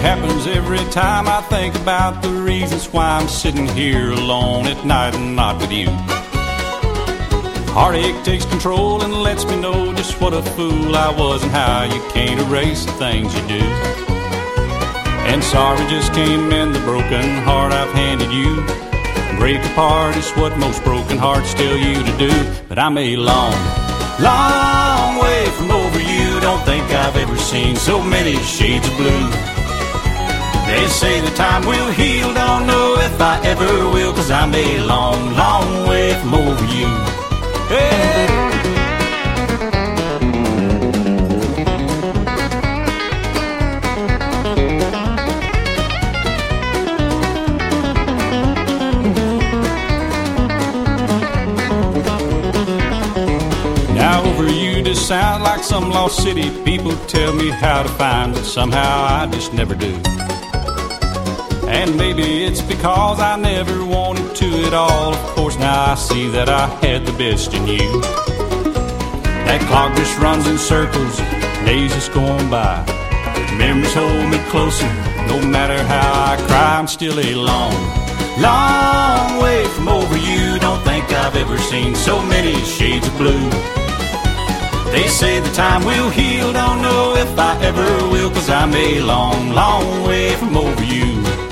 happens every time I think about the reasons why I'm sitting here alone at night and not with you. Heartache takes control and lets me know just what a fool I was and how you can't erase the things you do. And sorry just can't mend the broken heart I've handed you. Break apart is what most broken hearts tell you to do. But I'm a long, long way from over you. Don't think I've ever seen so many shades of blue. They say the time will heal, don't know if I ever will, 'cause I'm a long, long way from over you. Hey! Now over you just sound like some lost city. People tell me how to find, but somehow I just never do. And maybe it's because I never wanted to at all. Of course now I see that I had the best in you. That clock just runs in circles, days just going by. Memories hold me closer, no matter how I cry. I'm still a long, long way from over you. Don't think I've ever seen so many shades of blue. They say the time will heal, don't know if I ever will, 'cause I'm a long, long way from over you.